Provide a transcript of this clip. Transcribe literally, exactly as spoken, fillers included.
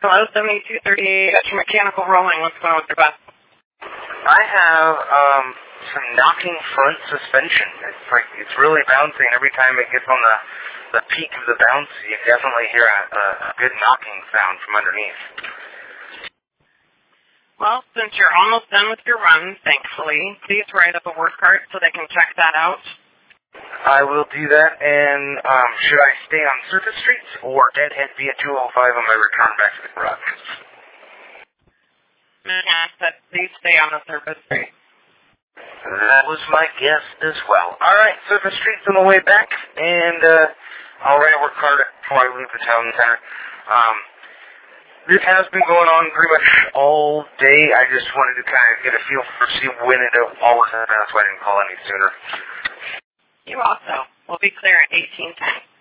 Hello, seventy-two thirty-eight, got your mechanical rolling. What's going on with your bus? I have um, some knocking front suspension. It's like, it's really bouncing. Every time it gets on the, the peak of the bounce, you definitely hear a, a, a good knocking sound from underneath. Well, since you're almost done with your run, thankfully, please write up a work card so they can check that out. I will do that, and um, should I stay on surface streets or deadhead via two oh five on my return back to the garage? Yeah, but please stay on the surface street. That was my guess as well. All right, surface streets on the way back, and uh, I'll write a work card before I leave the town center. Um, this has been going on pretty much all day. I just wanted to kind of get a feel for see when it all was happening. That's why I didn't call any sooner. You also will be clear at eighteen ten.